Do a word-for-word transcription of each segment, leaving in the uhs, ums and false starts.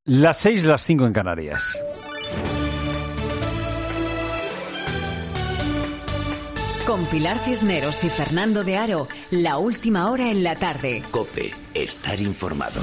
Las seis, las cinco en Canarias. Con Pilar Cisneros y Fernando de Aro, la última hora en la tarde. COPE, estar informado.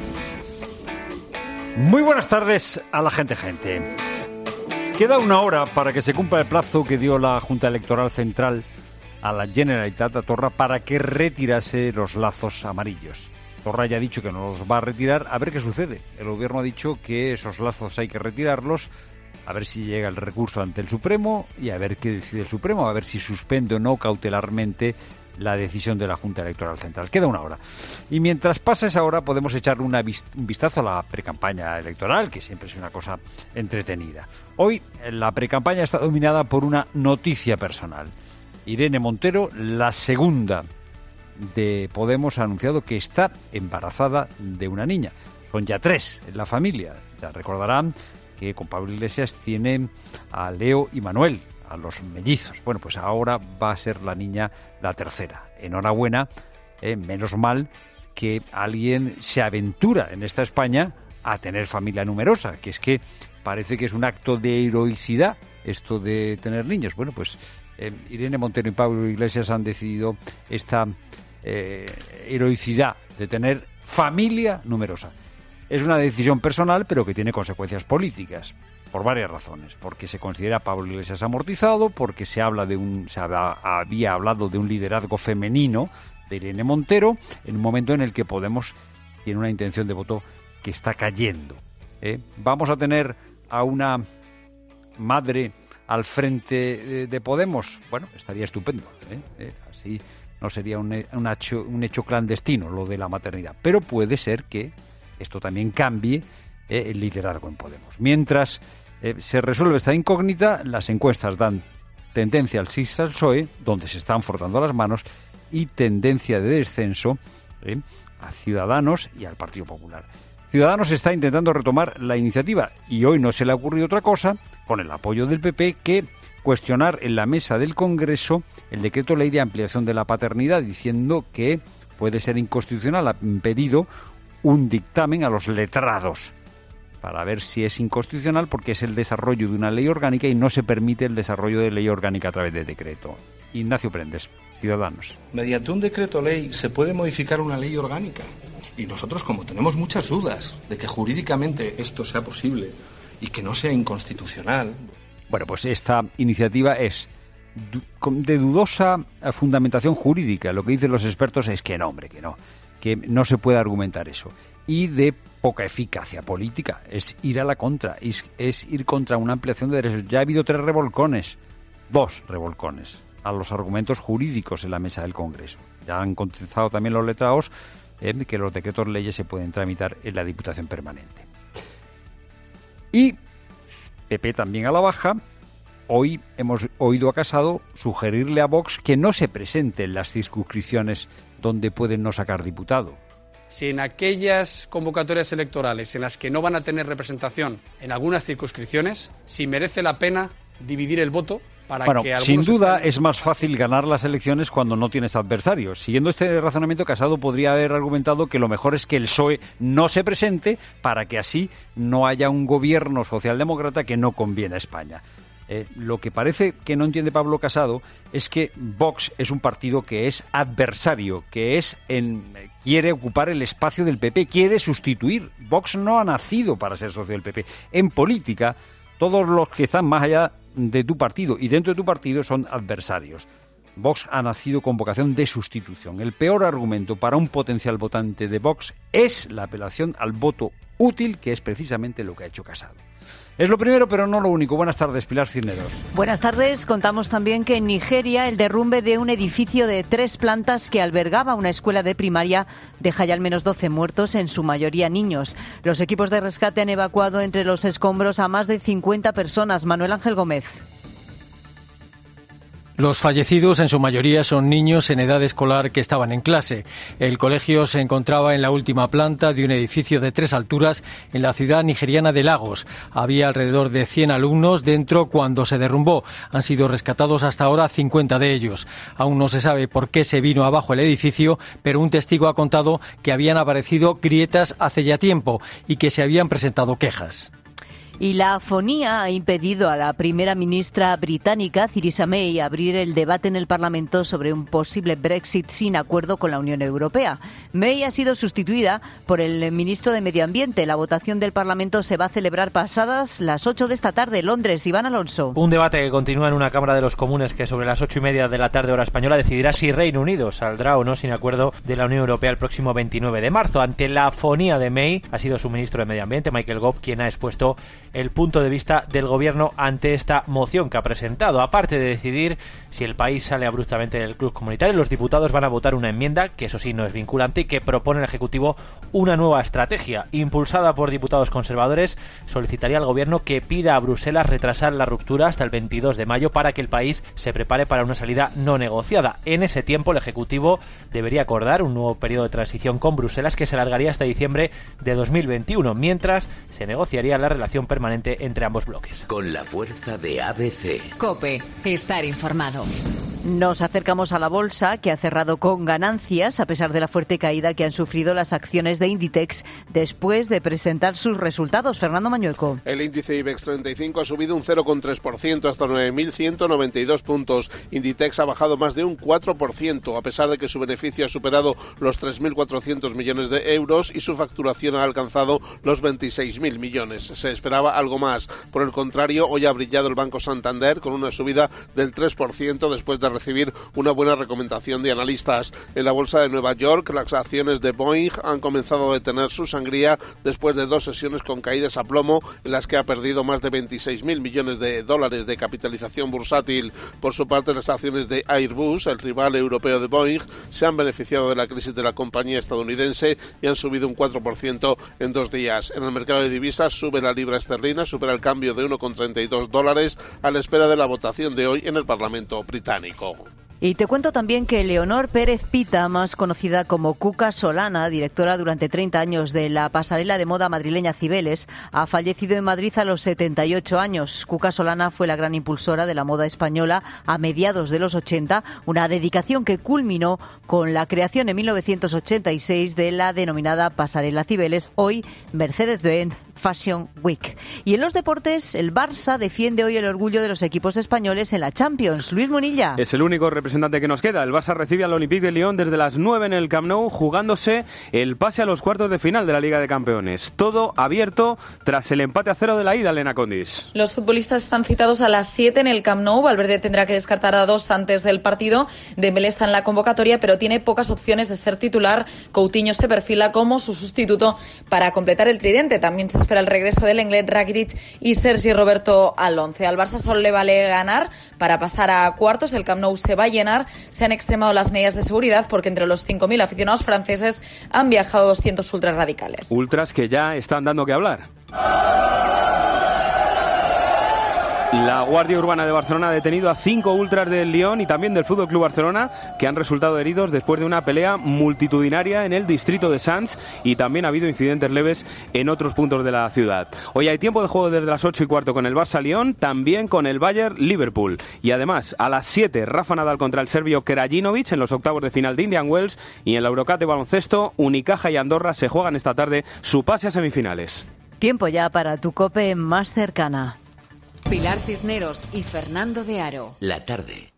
Muy buenas tardes a la gente, gente. Queda una hora para que se cumpla el plazo que dio la Junta Electoral Central a la Generalitat de Torra para que retirase los lazos amarillos. Torra ya ha dicho que no los va a retirar, a ver qué sucede. El gobierno ha dicho que esos lazos hay que retirarlos, a ver si llega el recurso ante el Supremo y a ver qué decide el Supremo, a ver si suspende o no cautelarmente la decisión de la Junta Electoral Central. Queda una hora. Y mientras pasa esa hora podemos echarle una vis- un vistazo a la precampaña electoral, que siempre es una cosa entretenida. Hoy la precampaña está dominada por una noticia personal. Irene Montero, la segunda de Podemos, ha anunciado que está embarazada de una niña. Son ya tres en la familia. Ya recordarán que con Pablo Iglesias tiene a Leo y Manuel, a los mellizos. Bueno, pues ahora va a ser la niña la tercera. Enhorabuena, eh, menos mal que alguien se aventura en esta España a tener familia numerosa, que es que parece que es un acto de heroicidad esto de tener niños. Bueno, pues eh, Irene Montero y Pablo Iglesias han decidido esta eh, heroicidad de tener familia numerosa. Es una decisión personal, pero que tiene consecuencias políticas, por varias razones. Porque se considera a Pablo Iglesias amortizado, porque se habla de un, se había, había hablado de un liderazgo femenino de Irene Montero, en un momento en el que Podemos tiene una intención de voto que está cayendo. ¿eh? Vamos a tener a una madre al frente de Podemos. Bueno, estaría estupendo. ¿eh? ¿Eh? Así no sería un, un, hecho, un hecho clandestino lo de la maternidad. Pero puede ser que esto también cambie eh, el liderazgo en Podemos. Mientras eh, se resuelve esta incógnita, las encuestas dan tendencia al sí al P S O E, donde se están frotando las manos, y tendencia de descenso eh, a Ciudadanos y al Partido Popular. Ciudadanos está intentando retomar la iniciativa y hoy no se le ha ocurrido otra cosa, con el apoyo del P P, que cuestionar en la mesa del Congreso el decreto ley de ampliación de la paternidad, diciendo que puede ser inconstitucional. Ha pedido un dictamen a los letrados para ver si es inconstitucional, porque es el desarrollo de una ley orgánica y no se permite el desarrollo de ley orgánica a través de decreto. Ignacio Prendes, Ciudadanos. Mediante un decreto ley se puede modificar una ley orgánica. Y nosotros, como tenemos muchas dudas de que jurídicamente esto sea posible y que no sea inconstitucional... Bueno, pues esta iniciativa es de dudosa fundamentación jurídica. Lo que dicen los expertos es que no, hombre, que no. que no se puede argumentar eso, y de poca eficacia política. Es ir a la contra, es, es ir contra una ampliación de derechos. Ya ha habido tres revolcones, dos revolcones, a los argumentos jurídicos en la mesa del Congreso. Ya han contestado también los letrados eh, que los decretos leyes se pueden tramitar en la Diputación Permanente. Y P P también a la baja. Hoy hemos oído a Casado sugerirle a Vox que no se presente en las circunscripciones donde pueden no sacar diputado. Si en aquellas convocatorias electorales en las que no van a tener representación en algunas circunscripciones, si merece la pena dividir el voto para bueno, que algunos... Sin duda estén... es más fácil ganar las elecciones cuando no tienes adversarios. Siguiendo este razonamiento, Casado podría haber argumentado que lo mejor es que el P S O E no se presente para que así no haya un gobierno socialdemócrata que no conviene a España. Eh, lo que parece que no entiende Pablo Casado es que Vox es un partido que es adversario, que es en, quiere ocupar el espacio del P P, quiere sustituir. Vox no ha nacido para ser socio del P P. En política, todos los que están más allá de tu partido y dentro de tu partido son adversarios. Vox ha nacido con vocación de sustitución. El peor argumento para un potencial votante de Vox es la apelación al voto útil, que es precisamente lo que ha hecho Casado. Es lo primero, pero no lo único. Buenas tardes, Pilar Cisneros. Buenas tardes. Contamos también que en Nigeria el derrumbe de un edificio de tres plantas que albergaba una escuela de primaria deja ya al menos doce muertos, en su mayoría niños. Los equipos de rescate han evacuado entre los escombros a más de cincuenta personas. Manuel Ángel Gómez. Los fallecidos, en su mayoría, son niños en edad escolar que estaban en clase. El colegio se encontraba en la última planta de un edificio de tres alturas en la ciudad nigeriana de Lagos. Había alrededor de cien alumnos dentro cuando se derrumbó. Han sido rescatados hasta ahora cincuenta de ellos. Aún no se sabe por qué se vino abajo el edificio, pero un testigo ha contado que habían aparecido grietas hace ya tiempo y que se habían presentado quejas. Y la afonía ha impedido a la primera ministra británica, Theresa May, abrir el debate en el Parlamento sobre un posible Brexit sin acuerdo con la Unión Europea. May ha sido sustituida por el ministro de Medio Ambiente. La votación del Parlamento se va a celebrar pasadas las ocho de esta tarde en Londres. Iván Alonso. Un debate que continúa en una Cámara de los Comunes que sobre las ocho y media de la tarde hora española decidirá si Reino Unido saldrá o no sin acuerdo de la Unión Europea el próximo veintinueve de marzo. Ante la afonía de May, ha sido su ministro de Medio Ambiente, Michael Gove, quien ha expuesto el punto de vista del gobierno ante esta moción que ha presentado. Aparte de decidir si el país sale abruptamente del club comunitario, los diputados van a votar una enmienda, que eso sí no es vinculante, y que propone al Ejecutivo una nueva estrategia. Impulsada por diputados conservadores, solicitaría al gobierno que pida a Bruselas retrasar la ruptura hasta el veintidós de mayo para que el país se prepare para una salida no negociada. En ese tiempo, el Ejecutivo debería acordar un nuevo periodo de transición con Bruselas que se alargaría hasta diciembre de dos mil veintiuno, mientras se negociaría la relación permanente entre ambos bloques. Con la fuerza de A B C. COPE. Estar informado. Nos acercamos a la bolsa, que ha cerrado con ganancias a pesar de la fuerte caída que han sufrido las acciones de Inditex después de presentar sus resultados. Fernando Mañueco. El índice IBEX treinta y cinco ha subido un cero coma tres por ciento hasta nueve mil ciento noventa y dos puntos. Inditex ha bajado más de un cuatro por ciento, a pesar de que su beneficio ha superado los tres mil cuatrocientos millones de euros y su facturación ha alcanzado los veintiséis mil millones. Se esperaba algo más. Por el contrario, hoy ha brillado el Banco Santander con una subida del tres por ciento después de recibir una buena recomendación de analistas. En la bolsa de Nueva York, las acciones de Boeing han comenzado a detener su sangría después de dos sesiones con caídas a plomo en las que ha perdido más de veintiséis mil millones de dólares de capitalización bursátil. Por su parte, las acciones de Airbus, el rival europeo de Boeing, se han beneficiado de la crisis de la compañía estadounidense y han subido un cuatro por ciento en dos días. En el mercado de divisas sube la libra esterlina, supera el cambio de uno coma treinta y dos dólares a la espera de la votación de hoy en el Parlamento británico. Y te cuento también que Leonor Pérez Pita, más conocida como Cuca Solana, directora durante treinta años de la pasarela de moda madrileña Cibeles, ha fallecido en Madrid a los setenta y ocho años. Cuca Solana fue la gran impulsora de la moda española a mediados de los ochenta, una dedicación que culminó con la creación en mil novecientos ochenta y seis de la denominada pasarela Cibeles, hoy Mercedes-Benz Fashion Week. Y en los deportes, el Barça defiende hoy el orgullo de los equipos españoles en la Champions. Luis Munilla. Es el único representante que nos queda. El Barça recibe al Olympique de Lyon desde las nueve en el Camp Nou, jugándose el pase a los cuartos de final de la Liga de Campeones. Todo abierto tras el empate a cero de la ida, Elena Condis. Los futbolistas están citados a las siete en el Camp Nou. Valverde tendrá que descartar a dos antes del partido. Dembélé está en la convocatoria, pero tiene pocas opciones de ser titular. Coutinho se perfila como su sustituto para completar el tridente. También se espera el regreso del Lenglet, Rakitic y Sergi Roberto al once. Al Barça solo le vale ganar para pasar a cuartos. El Camp Nou se va a llenar. Se han extremado las medidas de seguridad porque entre los cinco mil aficionados franceses han viajado doscientos ultras radicales. Ultras que ya están dando que hablar. La Guardia Urbana de Barcelona ha detenido a cinco ultras del Lyon y también del F C Barcelona que han resultado heridos después de una pelea multitudinaria en el distrito de Sants, y también ha habido incidentes leves en otros puntos de la ciudad. Hoy hay tiempo de juego desde las ocho y cuarto con el Barça-Lyon, también con el Bayern-Liverpool. Y además, a las siete, Rafa Nadal contra el serbio Krajinovic en los octavos de final de Indian Wells, y en la Eurocup de baloncesto, Unicaja y Andorra se juegan esta tarde su pase a semifinales. Tiempo ya para tu COPE más cercana. Pilar Cisneros y Fernando de Aro. La tarde.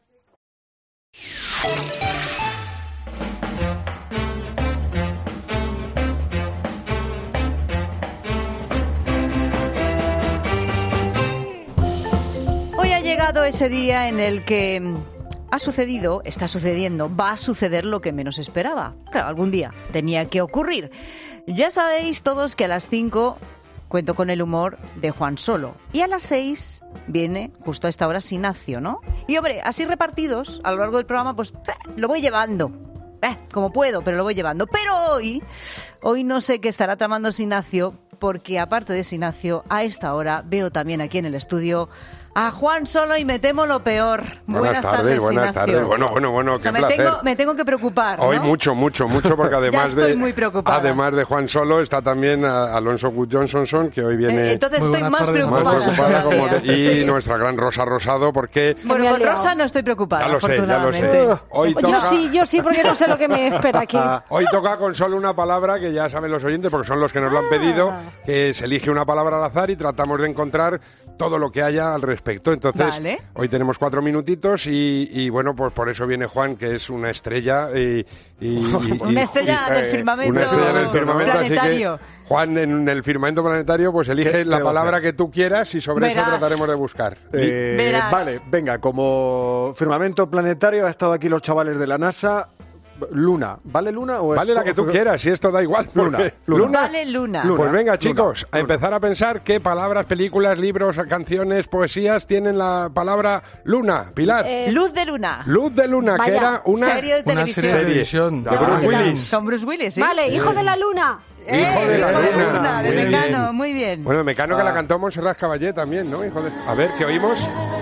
Hoy ha llegado ese día en el que ha sucedido, está sucediendo, va a suceder lo que menos esperaba. Claro, algún día tenía que ocurrir. Ya sabéis todos que a las cinco cuento con el humor de Juan Solo. Y a las seis viene justo a esta hora Sinacio, ¿no? Y hombre, así repartidos a lo largo del programa, pues eh, lo voy llevando. Eh, como puedo, pero lo voy llevando. Pero hoy, hoy no sé qué estará tramando Sinacio, porque aparte de Sinacio, a esta hora veo también aquí en el estudio a Juan Solo y me temo lo peor. Buenas, buenas tardes, tardes, buenas Ignacio. tardes. Bueno, bueno, bueno, O sea, qué me, placer. tengo, me tengo que preocupar, ¿no? Hoy mucho, mucho, mucho, porque además ya estoy de muy preocupada. además de Juan Solo está también a- Alonso Wood Johnson, que hoy viene Eh, entonces muy estoy más más preocupada. preocupada como todavía. de- y Sí. nuestra gran Rosa Rosado, porque Bueno, Me ha con liado. Rosa no estoy preocupada, ya lo sé, ya lo afortunadamente. sé. Hoy Yo toca, sí, yo sí, porque no sé lo que me espera aquí. hoy toca con solo una palabra que ya saben los oyentes, porque son los que nos lo han pedido, que se elige una palabra al azar y tratamos de encontrar todo lo que haya al respecto. Entonces, Vale. hoy tenemos cuatro minutitos y, y, bueno, pues por eso viene Juan, que es una estrella y... y- y- Una y- estrella y, del eh, firmamento una estrella del firmamento, planetario. así que Juan, en el firmamento planetario, pues elige ¿Qué la debo palabra hacer? que tú quieras y sobre Verás. eso trataremos de buscar. Eh, Verás. vale, venga, como firmamento planetario ha estado aquí los chavales de la NASA. Luna, ¿vale Luna o es Vale la que tú quieras, si esto da igual. Luna, porque- Luna. Vale, Luna. Luna. Pues venga, Luna, chicos, a Luna. empezar a pensar qué palabras, películas, libros, canciones, poesías tienen la palabra Luna. Pilar. Eh, Luz de Luna. Luz de Luna, que vaya, era una serie de Una televisión. serie de serie televisión. de Bruce Ah, Willis. Con Bruce Willis, ¿sí? Vale, hijo de la luna. Eh, Hijo de la Hijo de Luna. Luna, de Muy bien. Mecano, muy bien. Bueno, Mecano que Ah. la cantó Montserrat Caballé también, ¿no? Hijo de... A ver, ¿qué oímos?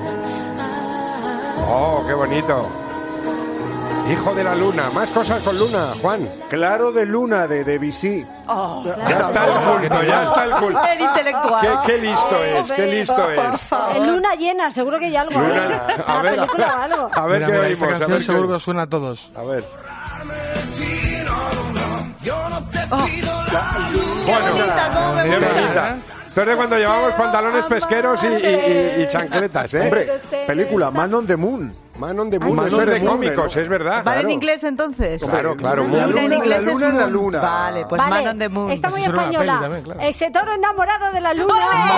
Oh, qué bonito. Hijo de la Luna. Más cosas con Luna, Juan. Claro de Luna de Debussy. Oh, Ya está el culto, ya está el culto. el intelectual. Qué, qué listo es, qué listo Por es. favor. En luna llena, seguro que hay algo. Luna- ¿eh? a Una ver, película o algo. A ver Mira, qué mira, oímos. esta A canción ver, qué seguro que oímos. os suena a todos. A ver. Qué bonita, cómo me Qué gusta. bonita. Esto es de cuando llevamos pantalones pesqueros y, y- y- y chancletas, ¿eh? Hombre, película Man on the Moon. Man on the Moon, Man eso on es the de Moon, cómicos, ¿no? es verdad. ¿Vale en Claro. inglés entonces? Claro, claro. La Luna Moon. en luna, inglés la es luna en la moon. luna. Vale, pues Vale, Man on the Moon. está muy Eso era una peli española. también, claro. Ese toro enamorado de la luna.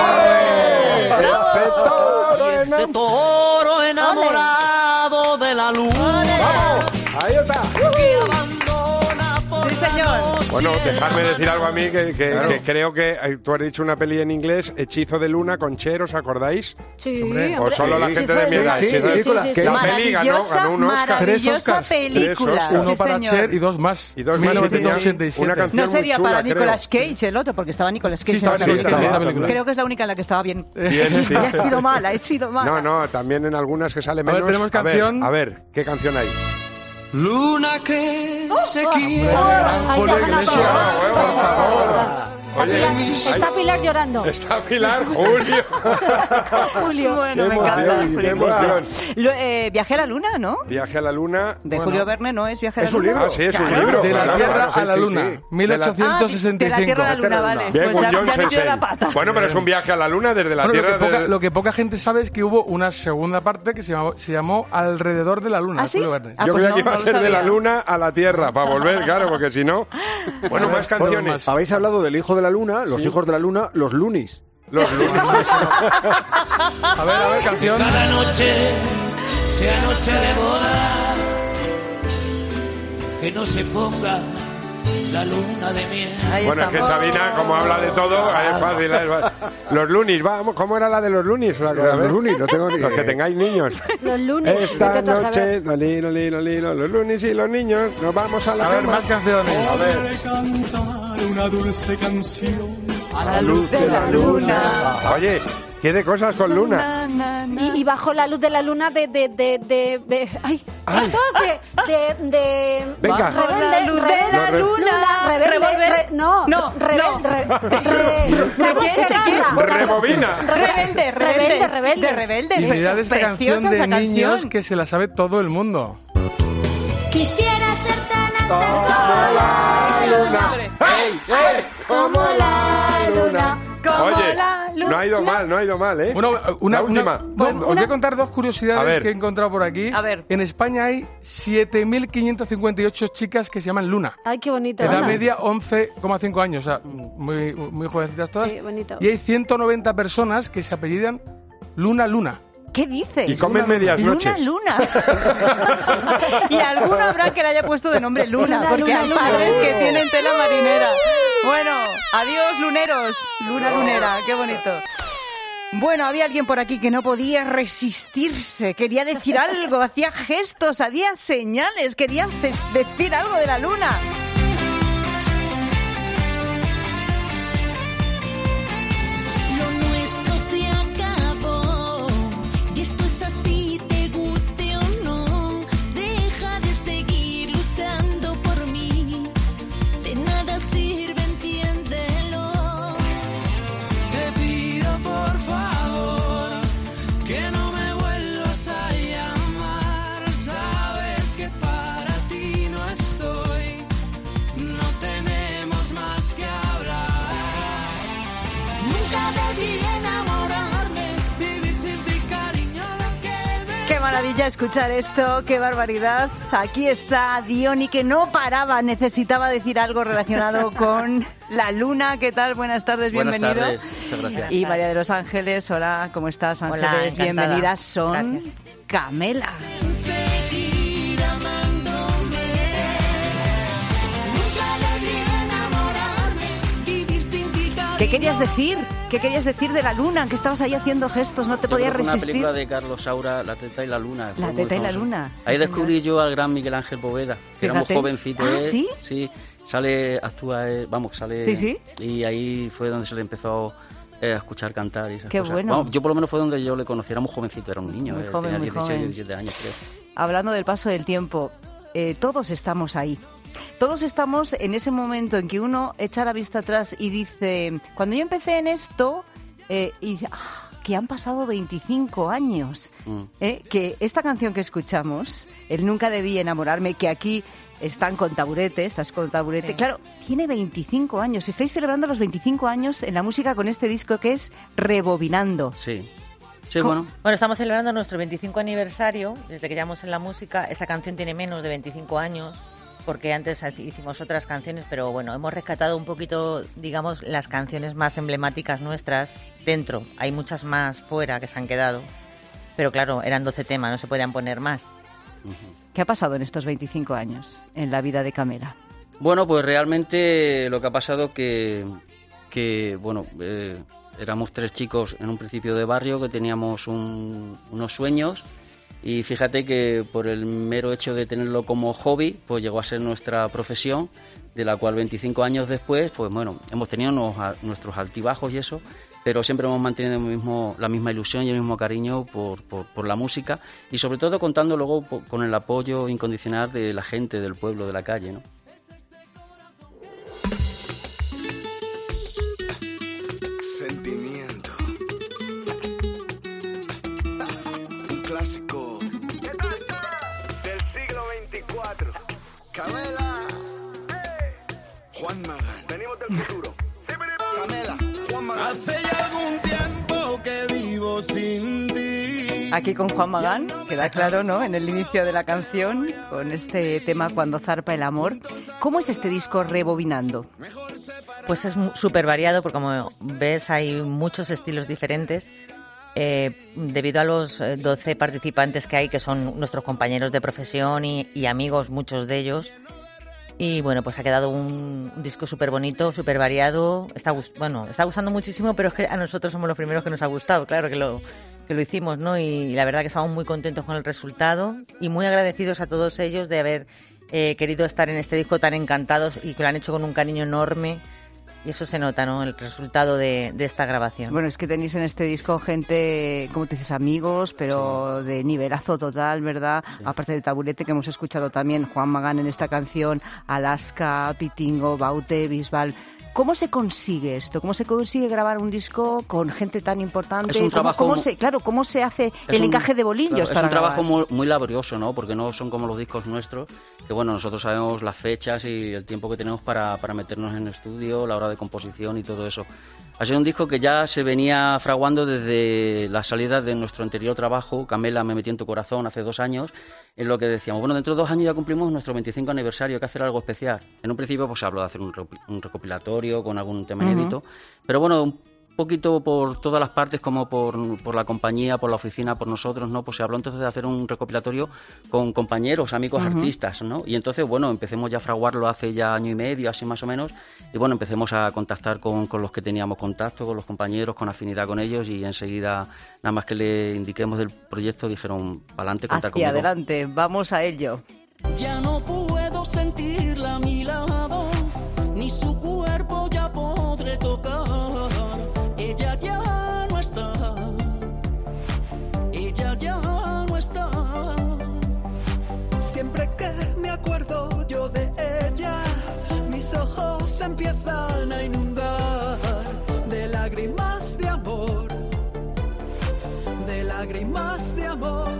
Ese toro Ese toro enamorado de la luna. Ahí está. Que abandona por Sí, señor. Bueno, dejadme decir algo a mí que, que- que creo que eh, tú has dicho una peli en inglés, Hechizo de Luna con Cher, ¿os acordáis? Sí, Hombre. O solo la sí, gente fue- de mi edad. sí, Hechizo de- películas sí, que- sí. La peli ganó, Maravillosa, ganó un Oscar. maravillosa Tres Oscars. película. Tres Oscars. Uno Sí, para señor. Cher y dos más. Y dos mil más, novecientos tenía ochenta y siete. una canción No muy sería chula, para creo. Nicolas Cage el otro, porque estaba Nicolas Cage Sí, en esa estaba sí, película. estaba en esa película. Creo que es la única en la que estaba bien. Bien, sí. Ya he sido mala, he sido mala. No, no, también en algunas que sale A ver, menos. tenemos canción. A ver, a ver, ¿qué canción hay? Luna que se quiere. Ahí Julio te ha Iglesias, ganado. por favor. Oye, Está Pilar llorando. está Pilar, Julio. Julio. Bueno, Qué me emoción, encanta. qué Julio emoción. Iglesias. Lo- eh, Viaje a la Luna, ¿no? Viaje a la Luna. De Bueno. Julio Verne, ¿no es Viaje a la Es un Luna? libro. Ah, sí, es un Claro. libro. De la claro, Tierra claro, sí, a la sí, Luna, sí. mil ochocientos sesenta y De la Tierra a la cinco. Luna, vale. Bien, Pues con ya, John ya he metido Sensei. la pata. Bueno, pero es un viaje a la Luna desde la Bueno, lo, Tierra. que poca, de- lo que poca gente sabe es que hubo una segunda parte que se llamó, se llamó Alrededor de la Luna. ¿Ah, de sí? Julio Verne. Ah, Yo pues creía no, que iba no a lo ser de la sabía. Luna a la Tierra, para volver, claro, porque si no... Bueno, más canciones. más. Habéis hablado del hijo de la luna, los hijos de la luna, los Lunis. Los lunes. A ver, a ver, canción. Cada noche sea noche de boda. Que no se ponga la luna de miel. Ahí Bueno, es que estamos. Sabina, como habla de todo, es fácil. Es fácil. Los lunis, vamos, ¿cómo era la de los lunis? A ver. Los Lunis, no tengo ni Los que idea. tengáis niños. Los lunes. Esta vete tú a noche, saber. lolilo, lilo, lilo, los lunis y los niños, nos vamos a la A ver, cama. más canciones. A ver. Cantar una dulce canción A la luz de la luna. Oye, ¿qué de cosas con Luna? Na, na, na. Y, y bajo la luz de la luna de... de, de, de, de- ay, estos de... de, de Venga. Bajo Rebelde, la luz de rebelde, la re- luna. rebelde, Revolver. re- no, No, rebelde, no. re- re- Carlos quién? ¿De quién? Segarra. Rebobina. Rebelde, rebelde, Rebelde, rebeldes. de rebeldes. Y mirad esta canción Preciosa de esa niños canción. que se la sabe todo el mundo. Quisiera ser tan alta La luna. ¡Ey, ey! como la luna. Como Oye, la luna. no ha ido mal, no ha ido mal, ¿eh? Bueno, una, La última. una- no, Pues os voy una- a contar dos A curiosidades ver. que he encontrado por aquí. A ver. En España hay siete mil quinientas cincuenta y ocho chicas que se llaman Luna. Ay, qué bonito. Edad Anda. media once coma cinco años, o sea, muy, muy jovencitas todas. Sí, bonito. Y hay ciento noventa personas que se apellidan Luna Luna. ¿Qué dices? Y comen medias Luna, noches. Luna. Y alguno habrá que le haya puesto de nombre Luna, Luna, porque Luna, hay Luna. padres que tienen tela marinera. Bueno, adiós, luneros. Luna lunera, qué bonito. Bueno, había alguien por aquí que no podía resistirse, quería decir algo, hacía gestos, hacía señales, quería ce- decir algo de la luna. Lo nuestro se acabó. maravilla escuchar esto, qué barbaridad. Aquí está Diony, que no paraba, necesitaba decir algo relacionado con la luna. ¿Qué tal? Buenas tardes, Buenas bienvenido. tardes, muchas gracias. Y María de los Ángeles, hola, ¿cómo estás, Ángeles? Hola, encantada. Bienvenidas, son Gracias. Camela. ¿Qué querías decir? ¿Qué querías decir de la luna? Que estabas ahí haciendo gestos, no te Yo podías creo que resistir. Una película de Carlos Saura, La teta y la luna. La fue muy teta y la famosa. luna, sí, Ahí señor. descubrí yo al gran Miguel Ángel Poveda, que era muy Fíjate. jovencito. Ah, él. ¿sí? Sí, sale, actúa, eh, vamos, sale... Sí, sí. Y ahí fue donde se le empezó eh, a escuchar cantar y esas Qué cosas. bueno. Vamos, yo por lo menos fue donde yo le conocí, era muy jovencito, era un niño, Muy eh, joven, tenía muy dieciséis, joven. diecisiete años, creo. Hablando del paso del tiempo, eh, todos estamos ahí. Todos estamos en ese momento en que uno echa la vista atrás y dice, cuando yo empecé en esto, eh, y dice, ah, que han pasado veinticinco años. Mm. Eh, que esta canción que escuchamos, El Nunca Debí Enamorarme, que aquí están con taburete, estás con taburete, Sí. claro, tiene veinticinco años. Estáis celebrando los veinticinco años en la música con este disco que es Rebobinando. Sí. Sí, bueno. Bueno, estamos celebrando nuestro veinticinco aniversario, desde que llevamos en la música. Esta canción tiene menos de veinticinco años, porque antes hicimos otras canciones, pero bueno, hemos rescatado un poquito, digamos, las canciones más emblemáticas nuestras dentro. Hay muchas más fuera que se han quedado, pero claro, eran doce temas, no se podían poner más. ¿Qué ha pasado en estos veinticinco años en la vida de Camela? Bueno, pues realmente lo que ha pasado que, que bueno, eh, éramos tres chicos en un principio de barrio que teníamos un- unos sueños y fíjate que por el mero hecho de tenerlo como hobby, pues llegó a ser nuestra profesión, de la cual veinticinco años después, pues bueno, hemos tenido unos a- nuestros altibajos y eso, pero siempre hemos mantenido el mismo, la misma ilusión y el mismo cariño por, por, por la música y sobre todo contando luego po- con el apoyo incondicional de la gente del pueblo, de la calle, ¿no? Sentimiento. Un clásico del siglo veinticuatro. Camela. Juan Magán. Venimos del futuro. Camela. Juan Magán. Hace ya algún tiempo que vivo sin ti. Aquí con Juan Magán, queda claro, ¿no? En el inicio de la canción, con este tema Cuando zarpa el amor. ¿Cómo es este disco Rebobinando? Pues es súper variado, porque como ves hay muchos estilos diferentes. Eh, debido a los eh, doce participantes que hay, que son nuestros compañeros de profesión y, y amigos, muchos de ellos. Y bueno, pues ha quedado un, un disco súper bonito, súper variado. Está, gust- bueno, está gustando muchísimo, pero es que a nosotros somos los primeros que nos ha gustado, claro que lo, que lo hicimos, ¿no? Y la verdad que estamos muy contentos con el resultado y muy agradecidos a todos ellos de haber eh, querido estar en este disco, tan encantados, y que lo han hecho con un cariño enorme. Y eso se nota, ¿no? El resultado de, de esta grabación. Bueno, es que tenéis en este disco gente, como te dices, amigos, pero de nivelazo total, ¿verdad? Aparte de Taburete, que hemos escuchado también, Juan Magán en esta canción, Alaska, Pitingo, Baute, Bisbal. ¿Cómo se consigue esto? ¿Cómo se consigue grabar un disco con gente tan importante? Es un ¿Cómo- trabajo cómo mu- se, claro, ¿cómo se hace Es el un- encaje de bolillos claro, para es un trabajo grabar? muy, muy laborioso, ¿no? Porque no son como los discos nuestros, que bueno, nosotros sabemos las fechas y el tiempo que tenemos para, para meternos en el estudio, la hora de composición y todo eso. Ha sido un disco que ya se venía fraguando desde la salida de nuestro anterior trabajo, Camela, me metí en tu corazón, hace dos años, en lo que decíamos, bueno, dentro de dos años ya cumplimos nuestro veinticinco aniversario, hay que hacer algo especial. En un principio pues se habló de hacer un, repi- un recopilatorio con algún tema Ujú. inédito, pero bueno, un poquito por todas las partes, como por, por la compañía, por la oficina, por nosotros, ¿no? Pues se habló entonces de hacer un recopilatorio con compañeros, amigos, Ujú. artistas, ¿no? Y entonces, bueno, empecemos ya a fraguarlo hace ya año y medio, así más o menos, y bueno, empecemos a contactar con, con los que teníamos contacto, con los compañeros, con afinidad con ellos, y enseguida, nada más que le indiquemos del proyecto, dijeron, pa'lante, contar Hacia conmigo. adelante, vamos a ello. Ya no puedo sentirla a mi lado, ni su cuerpo ya podré tocar. Ella ya no está, ella ya no está. Siempre que me acuerdo yo de ella, mis ojos se empiezan a inundar de lágrimas de amor, de lágrimas de amor.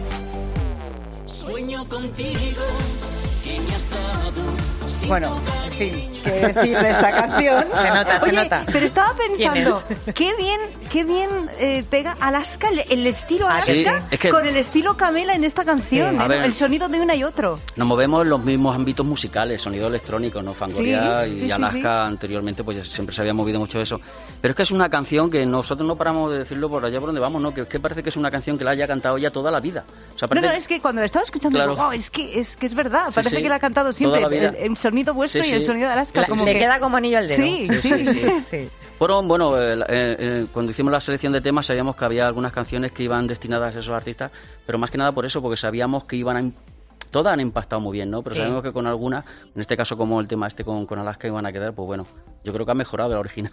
Sueño contigo, que me has dado sin Bueno, fin, qué decir de esta canción. Se nota, Oye, se nota. pero estaba pensando, ¿Quién qué bien, qué bien eh, pega Alaska, el, el estilo Ah, sí, Alaska es que- con el estilo Camela en esta canción, Sí. ¿eh? A ver. El sonido de una y otro. Nos movemos en los mismos ámbitos musicales, sonido electrónico, ¿no? Fangoria Sí, y sí, sí, Alaska sí. anteriormente pues siempre se había movido mucho eso. Pero es que es una canción que nosotros no paramos de decirlo por allá por donde vamos, ¿no? Que, que parece que es una canción que la haya cantado ella toda la vida. O sea, No, parece... no, es que cuando la estaba escuchando, Claro. digo, wow, es que es que es verdad, Sí, parece sí. que la ha cantado siempre, Toda la vida. el, el sonido vuestro Sí, y el sí. sonido de Alaska. La- como le que- queda como anillo al dedo. Sí, sí. Sí, sí. Fueron, bueno, eh, eh, eh, cuando hicimos la selección de temas sabíamos que había algunas canciones que iban destinadas a esos artistas, pero más que nada por eso, porque sabíamos que iban a... im- Todas han impactado muy bien, ¿no? Pero Sí. sabemos que con algunas, en este caso como el tema este con, con Alaska iban a quedar, pues bueno, yo creo que ha mejorado la original.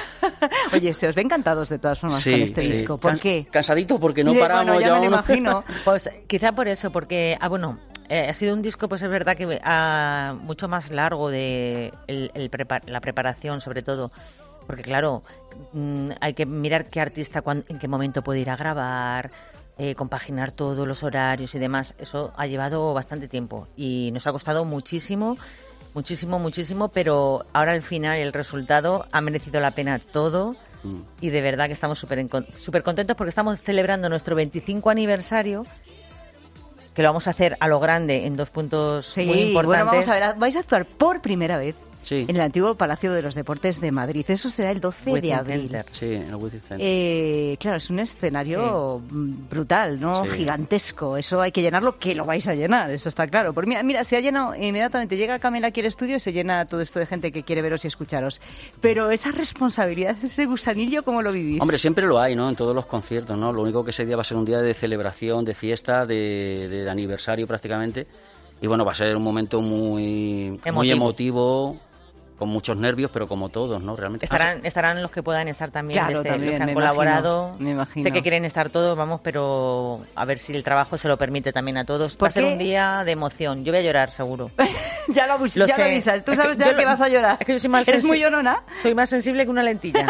Oye, se os ve encantados de todas formas Sí, con este sí. disco. ¿Por Can- qué? Cansaditos porque no Eh, paramos bueno, ya ya me lo uno- imagino. Pues quizá por eso, porque, ah, bueno, eh, ha sido un disco, pues es verdad que ah, mucho más largo de el, el prepa- la preparación, sobre todo, porque claro, mm, hay que mirar qué artista, cuán- en qué momento puede ir a grabar, eh, compaginar todos los horarios y demás. Eso ha llevado bastante tiempo y nos ha costado muchísimo, muchísimo, muchísimo, pero ahora al final el resultado ha merecido la pena todo. Mm. Y de verdad que estamos súper encon- súper contentos porque estamos celebrando nuestro veinticinco aniversario, que lo vamos a hacer a lo grande en dos puntos Sí, muy importantes. bueno, vamos a ver, vais a actuar por primera vez Sí. en el antiguo Palacio de los Deportes de Madrid. Eso será el doce de Within abril. Center. Sí, en el Within Center. Eh, claro, es un escenario mm, brutal, ¿no? Sí. Gigantesco. Eso hay que llenarlo, que lo vais a llenar, eso está claro. Pues mira, mira, se ha llenado inmediatamente. Llega Camela aquí al estudio y se llena todo esto de gente que quiere veros y escucharos. Pero esa responsabilidad, ese gusanillo, ¿cómo lo vivís? Hombre, siempre lo hay, ¿no? En todos los conciertos, ¿no? Lo único que ese día va a ser un día de celebración, de fiesta, de, de aniversario prácticamente. Y bueno, va a ser un momento muy Emotivo. muy emotivo, con muchos nervios, pero como todos, ¿no? Realmente. Estarán, estarán los que puedan estar también, Claro, desde también, los que han me colaborado. imagino, me imagino. Sé que quieren estar todos, vamos, pero a ver si el trabajo se lo permite también a todos. Va ¿Por a ser qué? un día de emoción. Yo voy a llorar, seguro. ya lo, avis- Lo ya lo sé. avisas. Tú Es que sabes yo ya lo- que vas a llorar. Es que yo soy más ¿Eres sensi- muy llorona? Soy más sensible que una lentilla.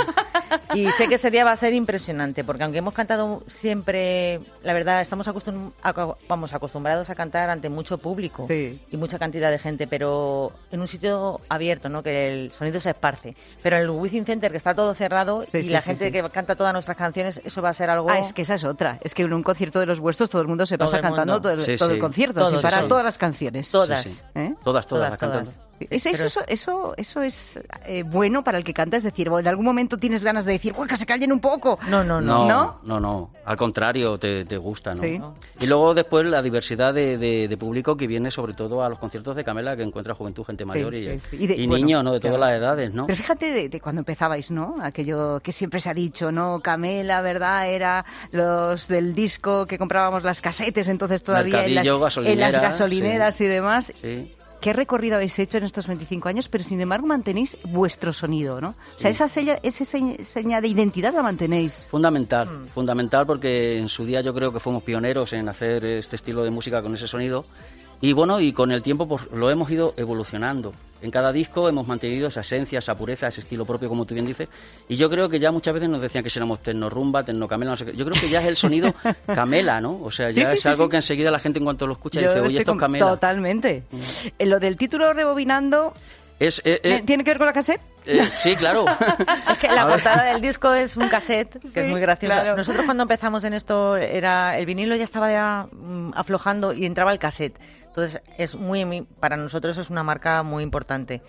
Y sé que ese día va a ser impresionante, porque aunque hemos cantado siempre, la verdad, estamos acostum- aco- vamos, acostumbrados a cantar ante mucho público Sí. y mucha cantidad de gente, pero en un sitio abierto, ¿no? Que el sonido se esparce. Pero en el Within Center, que está todo cerrado, Sí, y sí, la sí, gente sí. que canta todas nuestras canciones, eso va a ser algo... Ah, es que esa es otra. Es que en un concierto de los vuestros todo el mundo se Todo pasa el cantando mundo. todo el, Sí, todo sí. el concierto, Todos, sin parar sí. todas las canciones. Todas. Sí, sí. ¿Eh? Todas, todas, Todas, las cantando. todas. Es- Pero eso, eso, eso es eh, bueno para el que canta, es decir, bueno, en algún momento tienes ganas de decir, ¡guau, que se callen un poco! No, no, no. No, ¿No? no, no, al contrario, te, te gusta, ¿no? Sí. Y luego después la diversidad de, de- de público que viene sobre todo a los conciertos de Camela, que encuentra juventud, gente mayor Sí, y, sí, sí. Y de- y bueno, niños, ¿no? De todas claro. las edades, ¿no? Pero fíjate de, de cuando empezabais, ¿no? Aquello que siempre se ha dicho, ¿no? Camela, ¿verdad? Era los del disco que comprábamos las casetes, entonces todavía en las, Mercadillo, en las gasolineras, gasolineras sí. y demás. Sí. ¿Qué recorrido habéis hecho en estos veinticinco años? Pero sin embargo mantenéis vuestro sonido, ¿no? O sea, Sí. esa seña, esa seña, seña de identidad la mantenéis. Fundamental, Mm. fundamental porque en su día yo creo que fuimos pioneros en hacer este estilo de música con ese sonido y bueno, y con el tiempo pues lo hemos ido evolucionando. En cada disco hemos mantenido esa esencia, esa pureza, ese estilo propio, como tú bien dices, y yo creo que ya muchas veces nos decían que si éramos tecnorumba, tecnocamela, no sé qué. Yo creo que ya es el sonido Camela, ¿no? O sea, Sí, ya sí, es sí, algo sí. que enseguida la gente en cuanto lo escucha Yo dice, oye, estoy esto es con- Camela. Totalmente. Eh, Lo del título rebobinando, Es, eh, eh, ¿tiene que ver con la cassette? eh, sí, claro. Es que la portada del disco es un cassette, que Sí, es muy gracioso. claro. Nosotros cuando empezamos en esto, era el vinilo ya estaba ya mm, aflojando y entraba el cassette. Entonces, es muy, muy- para nosotros es una marca muy importante.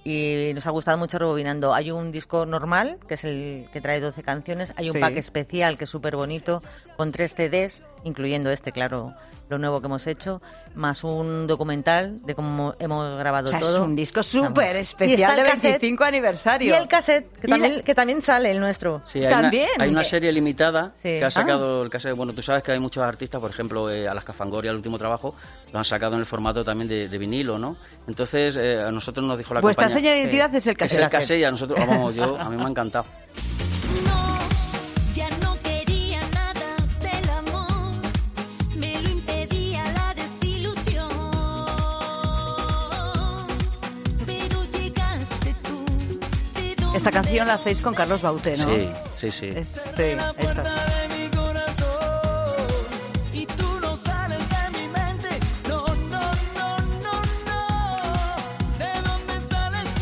Y nos ha gustado mucho Rebobinando. Hay un disco normal, que es el que trae doce canciones. Hay un Sí. pack especial, que es súper bonito, con tres C Ds, incluyendo este, claro, lo nuevo que hemos hecho, más un documental de cómo hemos grabado O sea, todo. es un disco súper Vamos. Y especial está de el cassette. veinticinco aniversario. Y el cassette, que, Y la- también, que también sale el nuestro. Sí, hay También. Una, hay una serie limitada Sí. que ha Ah. sacado el cassette. Bueno, tú sabes que hay muchos artistas, por ejemplo, eh, Alaska Fangoria, el último trabajo, lo han sacado en el formato también de, de vinilo, ¿no? Entonces, eh, a nosotros nos dijo la Vuestra compañía... seña de identidad es el Es cassette. el cassette y a nosotros, vamos, yo, a mí me ha encantado. Ya no quería nada del amor, me lo impedía la desilusión. Pero llegaste tú. ¿de dónde Esta canción la hacéis con Carlos Baute, ¿no? Sí, sí, sí. Es- sí, esta. de mi corazón y tú no sales de mi mente? No, no, no, no, no. ¿De dónde sales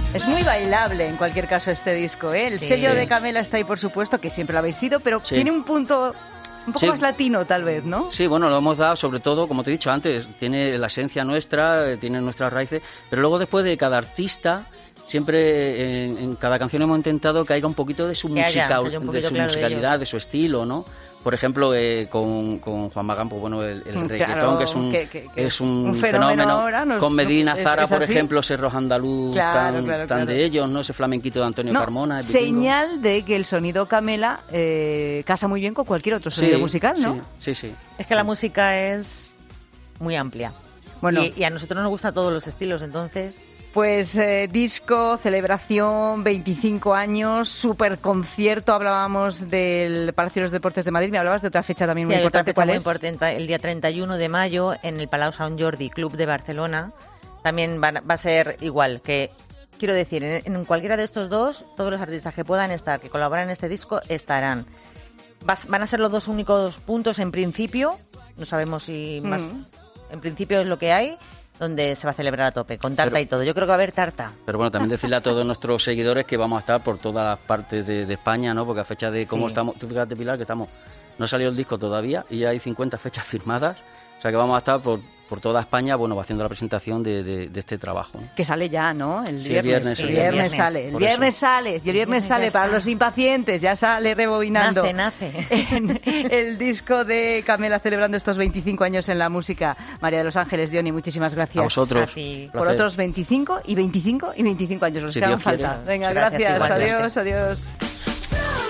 Es muy bailable en cualquier caso este disco, ¿eh? El Sí. sello Sí. de Camela está ahí, por supuesto, que siempre lo habéis sido, pero Sí. tiene un punto un poco Sí. más latino, tal vez, ¿no? Sí, bueno, lo hemos dado sobre todo, como te he dicho antes, tiene la esencia nuestra, eh, tiene nuestras raíces, pero luego después de cada artista, siempre en, en cada canción hemos intentado que haya un poquito de su, Que haya, musical- que haya un de poquito su claro de musicalidad, ellos. de su estilo, ¿no? Por ejemplo, eh, con, con Juan Magán, pues bueno, el, el Mm, reggaetón, claro, que es un, que- que- que es es un, un fenómeno ahora, nos- con Medina es- Zara, es por así. ejemplo, ese rock andaluz Claro, tan, claro, tan claro. de ellos, ¿no? Ese flamenquito de Antonio No, Carmona. el vikingo. señal de que el sonido Camela eh, casa muy bien con cualquier otro Sí, sonido musical, ¿no? Sí, sí, sí. Es que la música es muy amplia. Bueno. Y, y a nosotros nos gustan todos los estilos, entonces... Pues eh, disco, celebración, veinticinco años, super concierto. Hablábamos del Palacio de los Deportes de Madrid. Me hablabas de otra fecha también Sí, muy hay otra importante. fecha ¿Cuál muy es? importante, el día treinta y uno de mayo en el Palau Sant Jordi Club de Barcelona. También van- va a ser igual, que quiero decir, en, en cualquiera de estos dos, todos los artistas que puedan estar, que colaboran en este disco, estarán. Vas- van a ser los dos únicos puntos en principio, no sabemos si más, Mm. en principio es lo que hay, donde se va a celebrar a tope, con tarta Pero- y todo. Yo creo que va a haber tarta. Pero bueno, también decirle a todos nuestros seguidores que vamos a estar por todas las partes de, de España, ¿no? Porque a fecha de cómo Sí. estamos, tú fíjate, Pilar, que estamos, no ha salido el disco todavía y hay cincuenta fechas firmadas, o sea que vamos a estar por, por toda España, bueno, haciendo la presentación de, de- de este trabajo, ¿no? Que sale ya, ¿no? El Sí, el viernes. viernes, el el viernes viernes. sale. El Por viernes eso. sale. Y el viernes viernes sale ya para está. los impacientes. Ya sale rebobinando. Nace, nace. En el disco de Camela celebrando estos veinticinco años en la música. María de los Ángeles, Diony, muchísimas gracias. A vosotros. A ti. Por Placer. otros veinticinco y veinticinco y veinticinco años. Los Si que hagan Dios quiere. falta. Venga, Gracias, gracias. igualmente. Adiós, adiós.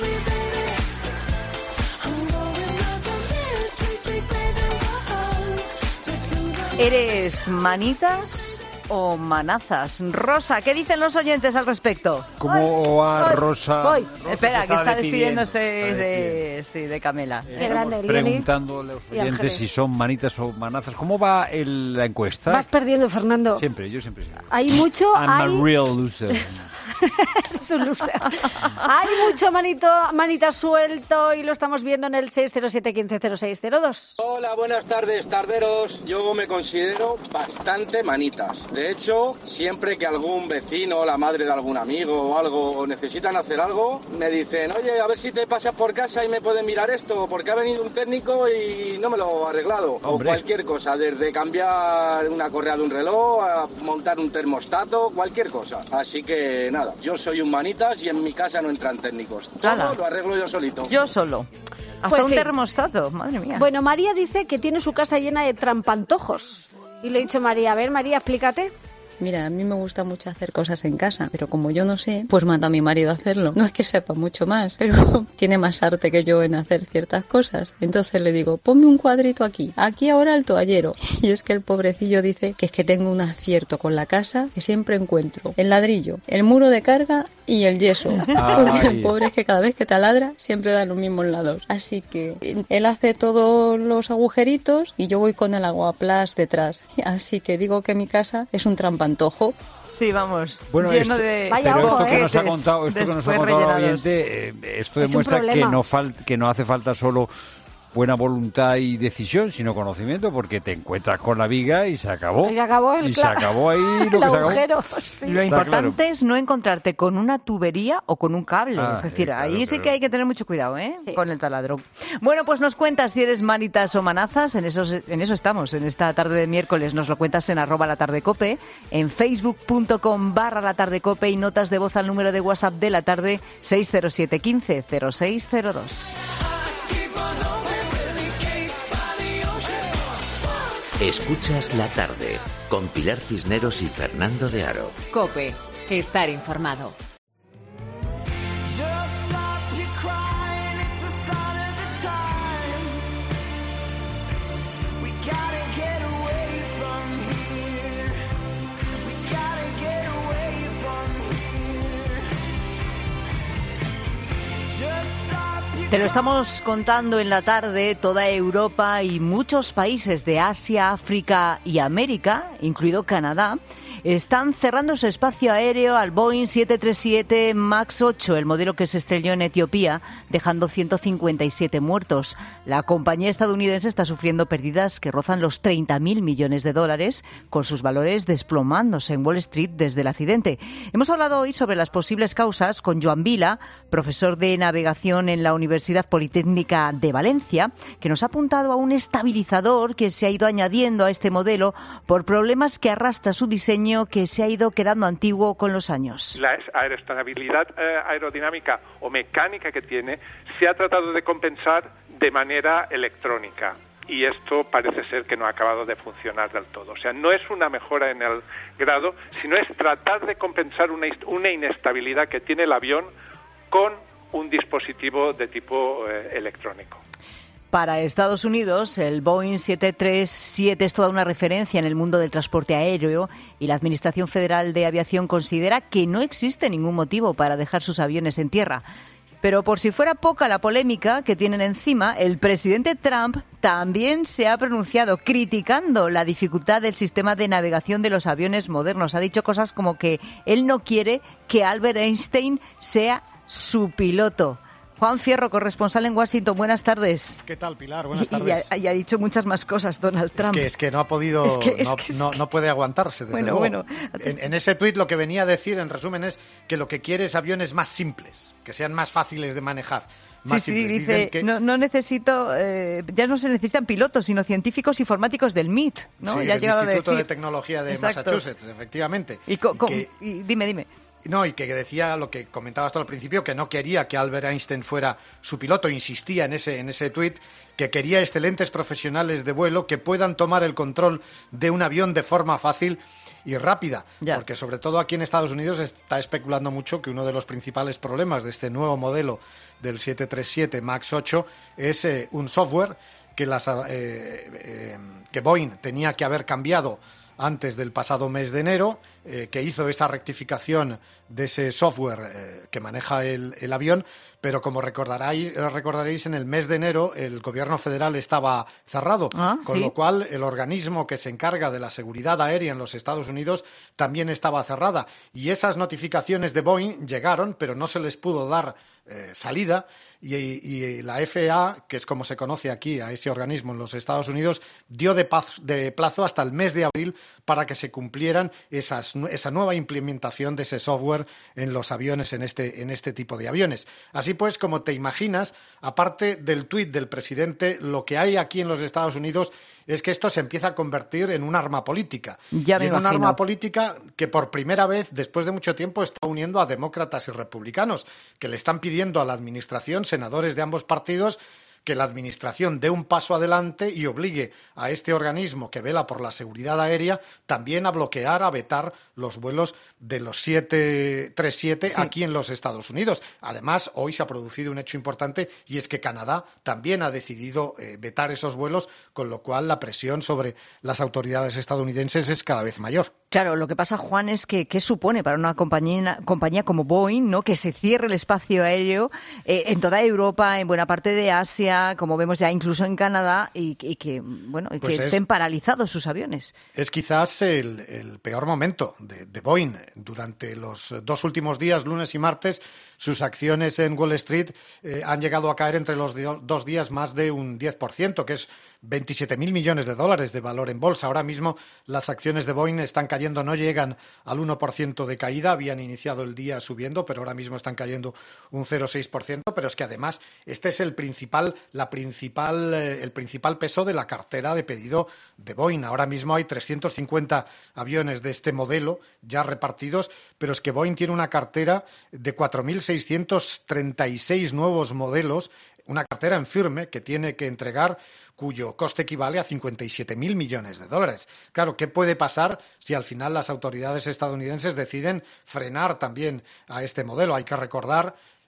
¿Eres manitas o manazas? Rosa, ¿qué dicen los oyentes al respecto? ¿Cómo va Rosa? Voy. Rosa Espera, se que está despidiendo, despidiéndose está de, sí, de Camela. Qué grande, Diony. Preguntándole a los y oyentes Ángeles. si son manitas o manazas. ¿Cómo va el- la encuesta? Vas perdiendo, Fernando. Siempre, yo siempre. siempre. Hay mucho, I'm a hay... real loser. Es un loser. Hay mucho manito, manita suelto y lo estamos viendo en el seis cero siete, uno cinco cero seis cero dos. Hola, buenas tardes, tarderos. Yo me considero bastante manitas. De hecho, siempre que algún vecino, la madre de algún amigo o algo necesitan hacer algo, me dicen, oye, a ver si te pasas por casa y me pueden mirar esto, porque ha venido un técnico y no me lo ha arreglado. Hombre. O cualquier cosa, desde cambiar una correa de un reloj a montar un termostato, cualquier cosa. Así que nada, yo soy un manitas y en mi casa no entran técnicos. Todo Hala. lo arreglo yo solito. Yo solo. Hasta Pues un sí. termostato, madre mía. Bueno, María dice que tiene su casa llena de trampantojos. Y le he dicho a María, a ver, María, explícate. Mira, a mí me gusta mucho hacer cosas en casa, pero como yo no sé, pues mando a mi marido a hacerlo. No es que sepa mucho más, pero tiene más arte que yo en hacer ciertas cosas. Entonces le digo, ponme un cuadrito aquí, aquí ahora el toallero. Y es que el pobrecillo dice que es que tengo un acierto con la casa que siempre encuentro. El ladrillo, el muro de carga y el yeso. Porque el Ay. pobre es que cada vez que taladra siempre da los mismos lados. Así que él hace todos los agujeritos y yo voy con el aguaplas detrás. Así que digo que mi casa es un trampantojo. Sí, vamos. Bueno, lleno esto, de Vaya pero ojo, esto que ¿eh? nos ha boquetes contado, esto que nos ha después contado el rellenados. oyente, eh, esto Es un demuestra que problema. no, fal- que no hace falta solo buena voluntad y decisión, sino conocimiento, porque te encuentras con la viga y se acabó. Y se acabó el Y se cla- acabó ahí lo el que se acabó. agujero. Sí. Lo Está importante claro. es no encontrarte con una tubería o con un cable. Ah, es decir, eh, claro, ahí sí claro. que hay que tener mucho cuidado, ¿eh? Sí. Con el taladro. Bueno, pues nos cuentas si eres manitas o manazas. En eso, en eso estamos. En esta tarde de miércoles nos lo cuentas en arroba la tarde cope, en facebook.com barra la tarde cope y notas de voz al número de WhatsApp de la tarde seis cero siete, uno cinco cero seis cero dos. Escuchas la tarde con Pilar Cisneros y Fernando de Aro. Cope, estar informado. Just stop your crying, it's a sign of the times. We gotta get away from here. We gotta get away from here. Just stop your Te lo estamos contando en la tarde. Toda Europa y muchos países de Asia, África y América, incluido Canadá, están cerrando su espacio aéreo al Boeing siete treinta y siete MAX ocho, el modelo que se estrelló en Etiopía, dejando ciento cincuenta y siete muertos. La compañía estadounidense está sufriendo pérdidas que rozan los treinta mil millones de dólares, con sus valores desplomándose en Wall Street desde el accidente. Hemos hablado hoy sobre las posibles causas con Joan Vila, profesor de navegación en la Universidad Politécnica de Valencia, que nos ha apuntado a un estabilizador que se ha ido añadiendo a este modelo por problemas que arrastra su diseño, que se ha ido quedando antiguo con los años. La aerostabilidad eh, aerodinámica o mecánica que tiene se ha tratado de compensar de manera electrónica. Y esto parece ser que no ha acabado de funcionar del todo. O sea, no es una mejora en el grado, sino es tratar de compensar una, una inestabilidad que tiene el avión con un dispositivo de tipo eh, electrónico. Para Estados Unidos, el Boeing siete treinta y siete es toda una referencia en el mundo del transporte aéreo y la Administración Federal de Aviación considera que no existe ningún motivo para dejar sus aviones en tierra. Pero por si fuera poca la polémica que tienen encima, el presidente Trump también se ha pronunciado criticando la dificultad del sistema de navegación de los aviones modernos. Ha dicho cosas como que él no quiere que Albert Einstein sea su piloto. Juan Fierro, corresponsal en Washington, buenas tardes. ¿Qué tal, Pilar? Buenas tardes. Y, y, ha, y ha dicho muchas más cosas Donald Trump. Es que, es que no ha podido, es que, es no, que, no, no puede aguantarse, desde bueno, luego. Bueno. En, en ese tuit lo que venía a decir, en resumen, es que lo que quiere es aviones más simples, que sean más fáciles de manejar. Más sí, simples. sí, dice, que... no, no necesito, eh, ya no se necesitan pilotos, sino científicos informáticos del M I T, ¿no? Sí, ya ha del llegado Instituto a decir... de Tecnología de Exacto. Massachusetts, efectivamente. Y, co- y, que... y dime, dime. No, y que decía lo que comentabas tú al principio, que no quería que Albert Einstein fuera su piloto, insistía en ese, en ese tuit, que quería excelentes profesionales de vuelo que puedan tomar el control de un avión de forma fácil y rápida, ya. Porque sobre todo aquí en Estados Unidos está especulando mucho que uno de los principales problemas de este nuevo modelo del siete treinta y siete MAX ocho es eh, un software que, las, eh, eh, que Boeing tenía que haber cambiado antes del pasado mes de enero, eh, que hizo esa rectificación de ese software eh, que maneja el, el avión, pero como recordaréis, recordaréis, en el mes de enero el gobierno federal estaba cerrado, ah, con ¿sí? lo cual el organismo que se encarga de la seguridad aérea en los Estados Unidos también estaba cerrada. Y esas notificaciones de Boeing llegaron, pero no se les pudo dar eh, salida, y, y la F A A, que es como se conoce aquí a ese organismo en los Estados Unidos, dio de, paz, de plazo hasta el mes de abril para que se cumplieran esas, esa nueva implementación de ese software en los aviones, en este, en este tipo de aviones. Así pues, como te imaginas, aparte del tuit del presidente, lo que hay aquí en los Estados Unidos es que esto se empieza a convertir en un arma política. Ya me y en un imagino. arma política que por primera vez, después de mucho tiempo, está uniendo a demócratas y republicanos, que le están pidiendo a la administración, senadores de ambos partidos, que la Administración dé un paso adelante y obligue a este organismo que vela por la seguridad aérea también a bloquear, a vetar los vuelos de los siete treinta y siete sí. aquí en los Estados Unidos. Además, hoy se ha producido un hecho importante y es que Canadá también ha decidido eh, vetar esos vuelos, con lo cual la presión sobre las autoridades estadounidenses es cada vez mayor. Claro, lo que pasa, Juan, es que ¿qué supone para una compañía, compañía como Boeing, ¿no?, que se cierre el espacio aéreo eh, en toda Europa, en buena parte de Asia, como vemos ya incluso en Canadá, y, y que bueno y pues que es, estén paralizados sus aviones? Es quizás el, el peor momento de, de Boeing. Durante los dos últimos días, lunes y martes, sus acciones en Wall Street eh, han llegado a caer entre los dio, dos días más de un diez por ciento, que es veintisiete mil millones de dólares de valor en bolsa. Ahora mismo las acciones de Boeing están cayendo, no llegan al uno por ciento de caída, habían iniciado el día subiendo, pero ahora mismo están cayendo un cero coma seis por ciento, pero es que además este es el principal, la principal, eh, el principal peso de la cartera de pedido de Boeing. Ahora mismo hay trescientos cincuenta aviones de este modelo ya repartidos, pero es que Boeing tiene una cartera de cuatro mil seiscientos treinta y seis nuevos modelos, una cartera en firme que tiene que entregar, cuyo coste equivale a cincuenta y siete mil millones de dólares. Claro, ¿qué puede pasar si al final las autoridades estadounidenses deciden frenar también a este modelo? Hay que recordar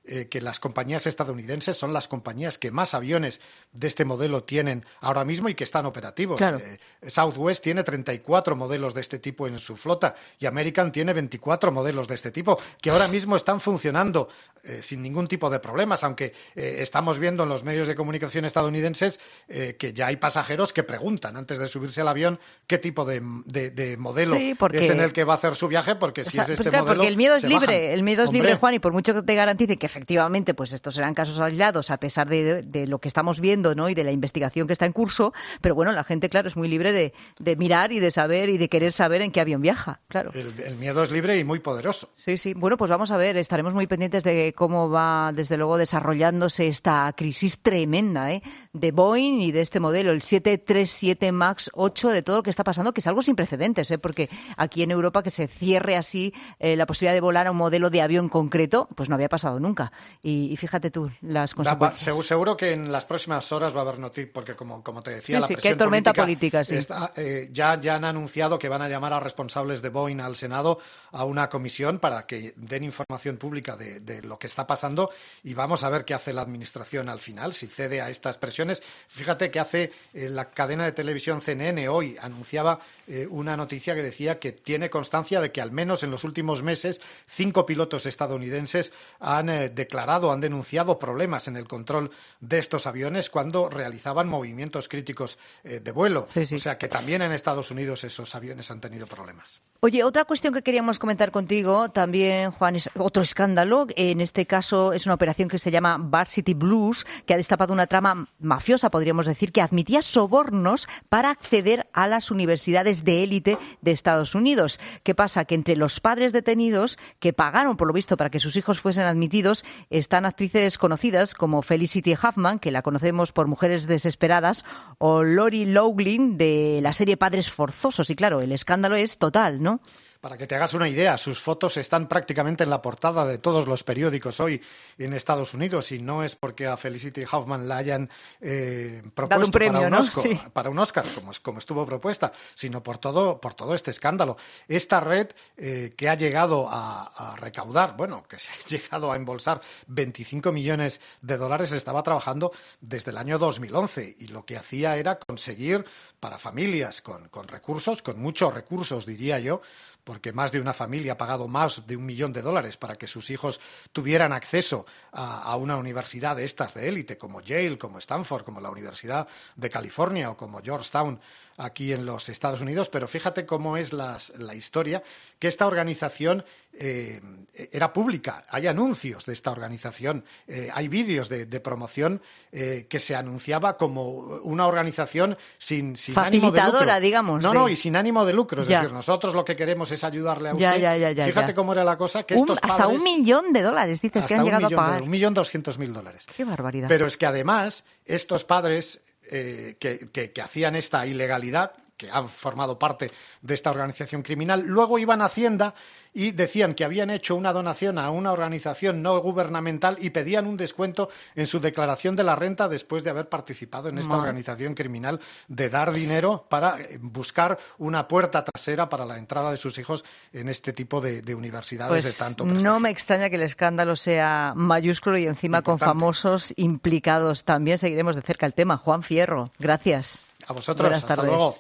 eh, que las compañías estadounidenses son las compañías que más aviones de este modelo tienen ahora mismo y que están operativos. Claro. Eh, Southwest tiene treinta y cuatro modelos de este tipo en su flota y American tiene veinticuatro modelos de este tipo que ahora mismo están funcionando eh, sin ningún tipo de problemas, aunque eh, estamos viendo en los medios de comunicación estadounidenses eh, que ya hay pasajeros que preguntan antes de subirse al avión qué tipo de, de, de modelo Sí, porque- es en el que va a hacer su viaje, porque si O sea, es este pues claro, modelo porque el miedo es se libre, bajan. el miedo es Hombre, libre, Juan, y por mucho que te garantice que efectivamente pues estos serán casos aislados a pesar de, de lo que estamos viendo, ¿no? Y de la investigación que está en curso, pero bueno, la gente, claro, es muy libre de, de mirar y de saber y de querer saber en qué avión viaja, claro. El, el miedo es libre y muy poderoso. Sí, sí. Bueno, pues vamos a ver, estaremos muy pendientes de cómo va, desde luego, desarrollándose esta crisis tremenda, ¿eh? De Boeing y de este modelo, el siete treinta y siete MAX ocho, de todo lo que está pasando, que es algo sin precedentes, ¿eh? Porque aquí en Europa que se cierre así eh, la posibilidad de volar a un modelo de avión concreto, pues no había pasado nunca. Y, y fíjate tú las Va- va- consecuencias. seguro, seguro que en las próximas horas va a haber noticias, porque como, como te decía, Sí, la sí, que hay presión tormenta política, política, sí. está, eh, ya, ya han anunciado que van a llamar a responsables de Boeing al Senado a una comisión para que den información pública de, de lo que está pasando y vamos a ver qué hace la administración al final, si cede a estas presiones. Fíjate que hace eh, la cadena de televisión C N N hoy anunciaba eh, una noticia que decía que tiene constancia de que al menos en los últimos meses cinco pilotos estadounidenses han eh, declarado, han denunciado problemas en el control de estos aviones cuando realizaban movimientos críticos eh, de vuelo. Sí, sí. O sea que también en Estados Unidos esos aviones han tenido problemas. Oye, otra cuestión que queríamos comentar contigo también, Juan, es otro escándalo. En este caso es una operación que se llama Varsity Blues, que ha destapado una trama mafiosa, podríamos decir, que admitía sobornos para acceder a las universidades de élite de Estados Unidos. ¿Qué pasa? Que entre los padres detenidos que pagaron, por lo visto, para que sus hijos fuesen admitidos, están actrices conocidas como Felicity Huffman, que la conocemos por Mujeres Desesperadas, o Lori Loughlin de la serie Padres Forzosos. Y claro, el escándalo es total, ¿no? Para que te hagas una idea, sus fotos están prácticamente en la portada de todos los periódicos hoy en Estados Unidos y no es porque a Felicity Huffman la hayan eh, propuesto Dado un premio, para, un ¿no? Oscar, Sí. para un Oscar, como, es- como estuvo propuesta, sino por todo, por todo este escándalo. Esta red eh, que ha llegado a, a recaudar, bueno, que se ha llegado a embolsar veinticinco millones de dólares, estaba trabajando desde el año dos mil once y lo que hacía era conseguir para familias con, con recursos, con muchos recursos, diría yo, porque más de una familia ha pagado más de un millón de dólares para que sus hijos tuvieran acceso a, a una universidad de estas de élite, como Yale, como Stanford, como la Universidad de California o como Georgetown aquí en los Estados Unidos. Pero fíjate cómo es las- la historia, que esta organización eh, era pública. Hay anuncios de esta organización, eh, hay vídeos de, de promoción eh, que se anunciaba como una organización sin, sin ánimo de Facilitadora, lucro. digamos, No, de- no, y sin ánimo de lucro. Es Ya. decir, nosotros lo que queremos es ayudarle a usted. Ya, ya, ya, ya, Fíjate ya. cómo era la cosa, que Un- estos hasta padres... un millón de dólares, dices, que hasta han un llegado a millón de- pagar. un millón doscientos mil dólares. Qué barbaridad. Pero es que además, estos padres eh, que, que- que hacían esta ilegalidad, que han formado parte de esta organización criminal, luego iban a Hacienda y decían que habían hecho una donación a una organización no gubernamental y pedían un descuento en su declaración de la renta después de haber participado en esta Madre. organización criminal, de dar dinero para eh, buscar una puerta trasera para la entrada de sus hijos en este tipo de, de universidades de Pues tanto prestigio. no me extraña que el escándalo sea mayúsculo y encima con Importante. famosos implicados. También seguiremos de cerca el tema. Juan Fierro, gracias. A vosotros, Buenas hasta tardes. luego.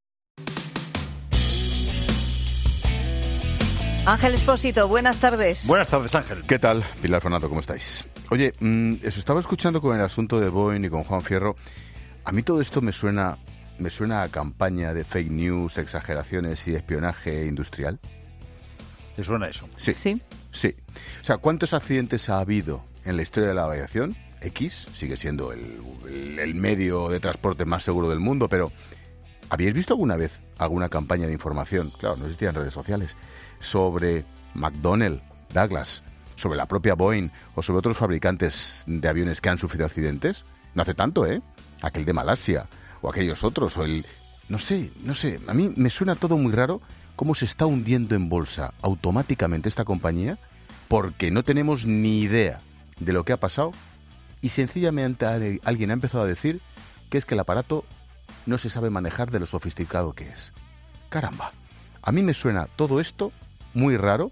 Ángel Espósito, buenas tardes. Buenas tardes, Ángel. ¿Qué tal, Pilar Fernando? ¿Cómo estáis? Oye, mmm, os estaba escuchando con el asunto de Boeing y con Juan Fierro. A mí todo esto me suena, me suena a campaña de fake news, exageraciones y espionaje industrial. ¿Te suena eso? Sí. Sí. Sí. O sea, ¿cuántos accidentes ha habido en la historia de la aviación? X sigue siendo el, el, el medio de transporte más seguro del mundo, pero ¿habéis visto alguna vez alguna campaña de información? Claro, no existían redes sociales. Sobre McDonnell, Douglas, sobre la propia Boeing o sobre otros fabricantes de aviones que han sufrido accidentes. No hace tanto, ¿eh? Aquel de Malasia o aquellos otros o el... No sé, no sé. A mí me suena todo muy raro cómo se está hundiendo en bolsa automáticamente esta compañía porque no tenemos ni idea de lo que ha pasado y sencillamente alguien ha empezado a decir que es que el aparato no se sabe manejar de lo sofisticado que es. Caramba. A mí me suena todo esto muy raro,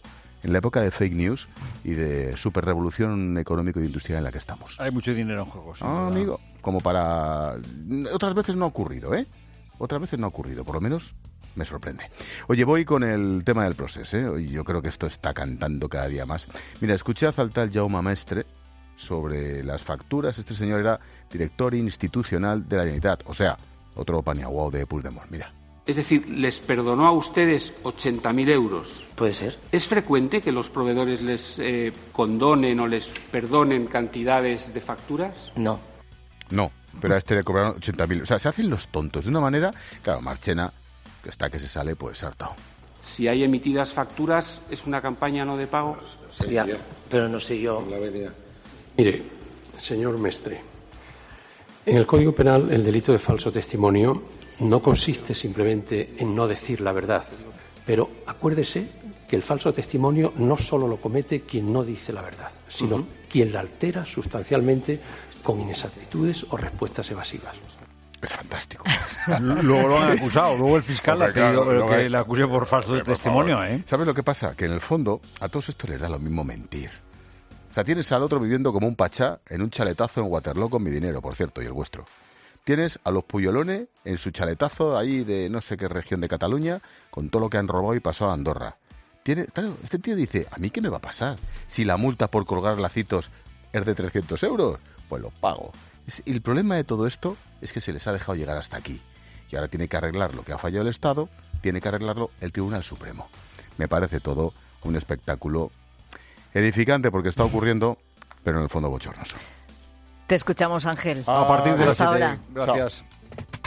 en la época de fake news y de superrevolución económico y industrial en la que estamos. Hay mucho dinero en juego. Ah, amigo, como para... Otras veces no ha ocurrido, ¿eh? Otras veces no ha ocurrido, por lo menos me sorprende. Oye, voy con el tema del proceso, ¿eh? Y yo creo que esto está cantando cada día más. Mira, escuché a tal Jaume Mestre sobre las facturas. Este señor era director institucional de la Generalitat, o sea, otro paniaguao de Puigdemont, mira. Es decir, ¿les perdonó a ustedes ochenta mil euros? Puede ser. ¿Es frecuente que los proveedores les eh, condonen o les perdonen cantidades de facturas? No. No, pero a este le cobraron ochenta mil. O sea, se hacen los tontos de una manera... Claro, Marchena, que está que se sale, pues hartado. Si hay emitidas facturas, ¿es una campaña no de pago? Ya, pero no sé yo... Mire, señor Mestre, en el Código Penal el delito de falso testimonio no consiste simplemente en no decir la verdad, pero acuérdese que el falso testimonio no solo lo comete quien no dice la verdad, sino uh-huh. quien la altera sustancialmente con inexactitudes o respuestas evasivas. Es fantástico. Luego lo han acusado, luego el fiscal ha pedido claro, que le acuse por falso por testimonio. ¿eh? ¿Sabes lo que pasa? Que en el fondo a todos estos les da lo mismo mentir. O sea, tienes al otro viviendo como un pachá en un chaletazo en Waterloo con mi dinero, por cierto, y el vuestro. Tienes a los Puyolones en su chaletazo ahí de no sé qué región de Cataluña con todo lo que han robado y pasado a Andorra. Tiene, claro, este tío dice, ¿a mí qué me va a pasar? Si la multa por colgar lacitos es de trescientos euros, pues lo pago. Y el problema de todo esto es que se les ha dejado llegar hasta aquí. Y ahora tiene que arreglar lo que ha fallado el Estado, tiene que arreglarlo el Tribunal Supremo. Me parece todo un espectáculo edificante porque está ocurriendo, pero en el fondo bochornoso. Te escuchamos, Ángel. Ah, a partir de las Hasta ahora. Gracias. Chao.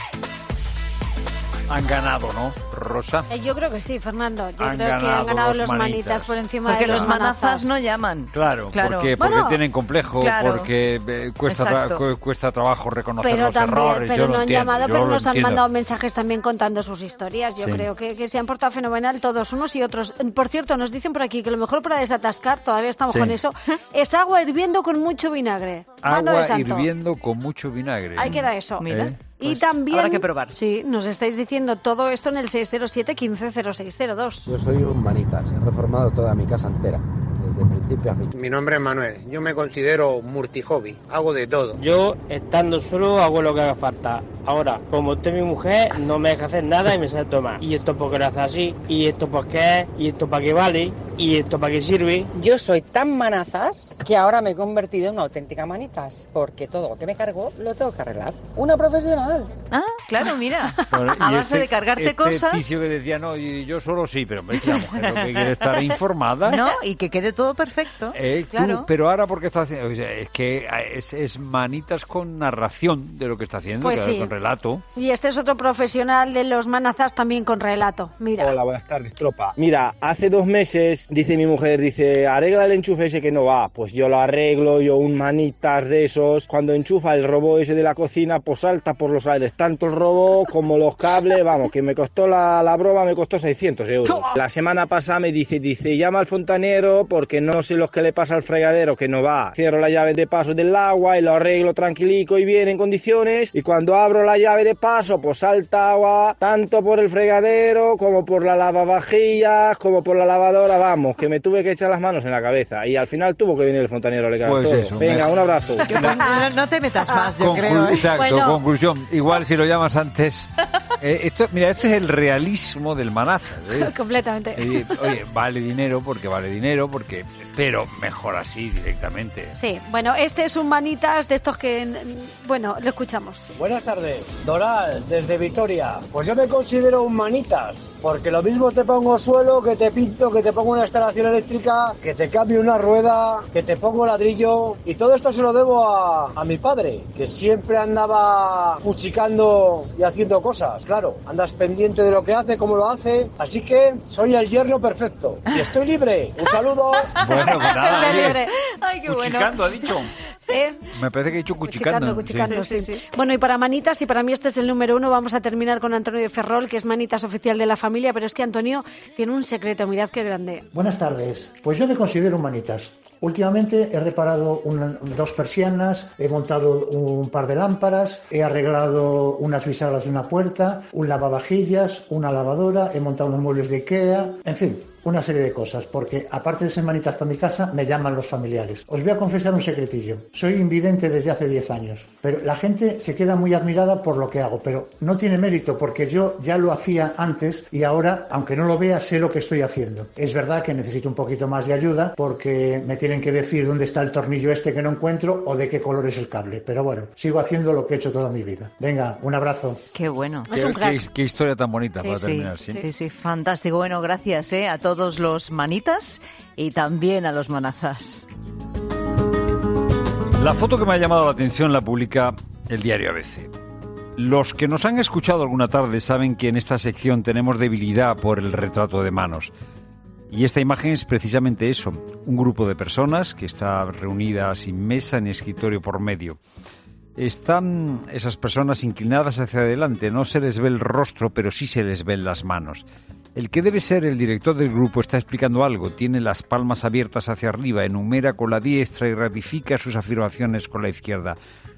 Han ganado, ¿no, Rosa? Eh, yo creo que sí, Fernando. Yo han creo que han ganado los manitas, manitas por encima porque de los manazas. Porque manazas no llaman. Claro, claro. porque, porque bueno, tienen complejo, claro. porque eh, cuesta, tra- cuesta trabajo reconocer pero los también, errores. Pero yo no han entiendo, llamado, pero nos entiendo. han mandado mensajes también contando sus historias. Yo sí. creo que, que se han portado fenomenal todos, unos y otros. Por cierto, nos dicen por aquí que lo mejor para desatascar, todavía estamos sí. con eso, es agua hirviendo con mucho vinagre. Agua hirviendo con mucho vinagre. Ahí queda eso. Mira. ¿Eh? Y pues también, habrá que probar. Sí, nos estáis diciendo todo esto en el seis cero siete, quince cero seis cero dos. Yo soy un manitas, he reformado toda mi casa entera, desde principio a fin. Mi nombre es Manuel, yo me considero multihobby, hago de todo. Yo, estando solo, hago lo que haga falta. Ahora, como usted mi mujer, no me deja hacer nada y me sale tomar. Y esto porque lo hace así, y esto por qué es, y esto para qué vale, y esto para qué sirve. Yo soy tan manazas que ahora me he convertido en una auténtica manitas, porque todo lo que me cargo lo tengo que arreglar. Una profesional. Ah, claro, mira. Bueno, a base este, de cargarte este cosas. Ticio que decía, no, y yo solo sí, pero ves, la mujer lo que quiere estar informada. No, y que quede todo perfecto. Eh, claro. Tú, pero ahora, porque está haciendo? O sea, es que es, es manitas con narración de lo que está haciendo, pues claro, sí. con relato. Y este es otro profesional de los manazas también con relato. Mira. Hola, buenas tardes, tropa. Mira, hace dos meses, dice mi mujer, dice, arregla el enchufe ese que no va. Pues yo lo arreglo, yo un manitas de esos. Cuando enchufa el robot ese de la cocina, pues salta por los aires. Tanto el robot como los cables, vamos, que me costó la, la broma, me costó seiscientos euros. La semana pasada me dice, dice, llama al fontanero porque no sé lo que le pasa al fregadero, que no va. Cierro la llave de paso del agua y lo arreglo tranquilico y bien en condiciones. Y cuando abro la llave de paso, pues salta agua, tanto por el fregadero, como por la lavavajillas, como por la lavadora, vamos, que me tuve que echar las manos en la cabeza. Y al final tuvo que venir el fontanero a arreglar pues todo. Eso, Venga, me... un abrazo. No, no te metas más, yo Conclu- creo. ¿eh? Exacto, bueno. conclusión. Igual si lo llamas antes. Eh, esto, mira, este es el realismo del manaza. ¿eh? Completamente. Eh, oye, vale dinero porque vale dinero, porque pero mejor así directamente. Sí, bueno, este es un manitas de estos que, bueno, lo escuchamos. Buenas tardes, Doral, desde Vitoria. Pues yo me considero un manitas, porque lo mismo te pongo suelo, que te pinto, que te pongo una instalación eléctrica, que te cambio una rueda, que te pongo ladrillo, y todo esto se lo debo a, a mi padre, que siempre andaba fuchicando y haciendo cosas, claro, andas pendiente de lo que hace, cómo lo hace, así que soy el yerno perfecto, y estoy libre. Un saludo. Bueno, pues nada, libre. Ay, qué bueno. Cuchicando, ha dicho. ¿Eh? Me parece que he dicho cuchicando. Cuchicando, cuchicando, sí. sí. Sí, sí. Bueno, y para manitas, y para mí este es el número uno, vamos a terminar con Antonio de Ferrol, que es manitas oficial de la familia, pero es que Antonio tiene un secreto, mirad qué grande. Buenas tardes, pues yo me considero un manitas. Últimamente he reparado una, dos persianas, he montado un par de lámparas, he arreglado unas bisagras de una puerta, un lavavajillas, una lavadora, he montado unos muebles de Ikea, en fin, una serie de cosas, porque aparte de ser manitas para mi casa, me llaman los familiares. Os voy a confesar un secretillo. Soy invidente desde hace diez años, pero la gente se queda muy admirada por lo que hago, pero no tiene mérito porque yo ya lo hacía antes y ahora, aunque no lo vea, sé lo que estoy haciendo. Es verdad que necesito un poquito más de ayuda porque me tienen que decir dónde está el tornillo este que no encuentro o de qué color es el cable, pero bueno, sigo haciendo lo que he hecho toda mi vida. Venga, un abrazo. Qué bueno. Qué, qué, qué historia tan bonita sí, para sí, terminar. ¿sí? sí, sí, fantástico. Bueno, gracias ¿eh? a todos los manitas y también a los manazas. La foto que me ha llamado la atención la publica el diario A B C. Los que nos han escuchado alguna tarde saben que en esta sección tenemos debilidad por el retrato de manos. Y esta imagen es precisamente eso, un grupo de personas que está reunida sin mesa ni escritorio por medio. Están esas personas inclinadas hacia adelante, no se les ve el rostro, pero sí se les ven las manos. El que debe ser el director del grupo está explicando algo, tiene las palmas abiertas hacia arriba, enumera con la diestra y ratifica sus afirmaciones con la izquierda.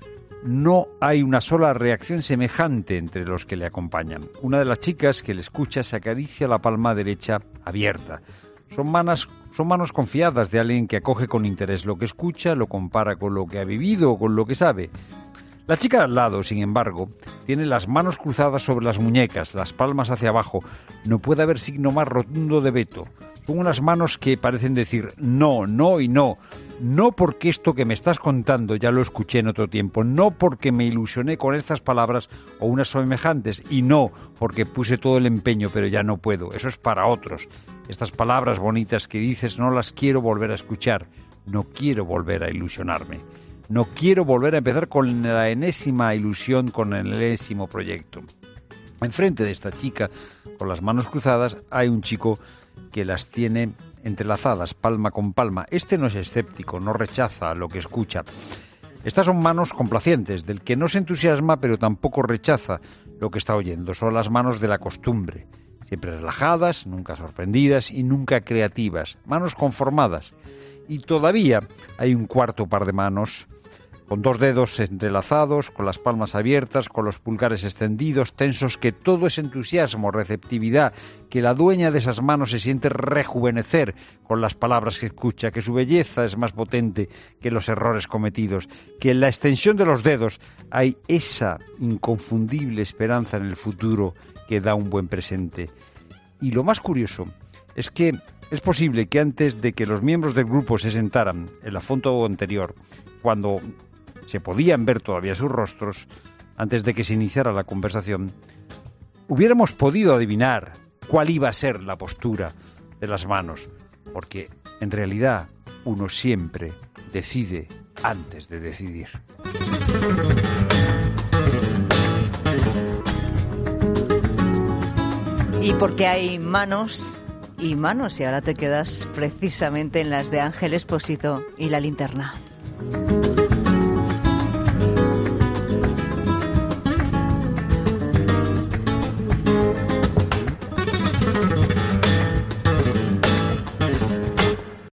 No hay una sola reacción semejante entre los que le acompañan. Una de las chicas que le escucha se acaricia la palma derecha abierta. Son manos, son manos confiadas de alguien que acoge con interés lo que escucha, lo compara con lo que ha vivido o con lo que sabe. La chica de al lado, sin embargo, tiene las manos cruzadas sobre las muñecas, las palmas hacia abajo. No puede haber signo más rotundo de veto. Son unas manos que parecen decir no, no y no. No porque esto que me estás contando ya lo escuché en otro tiempo. No porque me ilusioné con estas palabras o unas semejantes. Y no porque puse todo el empeño, pero ya no puedo. Eso es para otros. Estas palabras bonitas que dices no las quiero volver a escuchar. No quiero volver a ilusionarme. No quiero volver a empezar con la enésima ilusión, con el enésimo proyecto. Enfrente de esta chica, con las manos cruzadas, hay un chico que las tiene entrelazadas, palma con palma. Este no es escéptico, no rechaza lo que escucha. Estas son manos complacientes, del que no se entusiasma, pero tampoco rechaza lo que está oyendo. Son las manos de la costumbre, siempre relajadas, nunca sorprendidas y nunca creativas. Manos conformadas. Y todavía hay un cuarto par de manos, con dos dedos entrelazados, con las palmas abiertas, con los pulgares extendidos, tensos, que todo es entusiasmo, receptividad, que la dueña de esas manos se siente rejuvenecer con las palabras que escucha, que su belleza es más potente que los errores cometidos, que en la extensión de los dedos hay esa inconfundible esperanza en el futuro que da un buen presente. Y lo más curioso es que es posible que antes de que los miembros del grupo se sentaran en la foto anterior, cuando se podían ver todavía sus rostros, antes de que se iniciara la conversación, hubiéramos podido adivinar cuál iba a ser la postura de las manos, porque en realidad uno siempre decide antes de decidir. Y porque hay manos y manos, y ahora te quedas precisamente en las de Ángel Expósito y la linterna.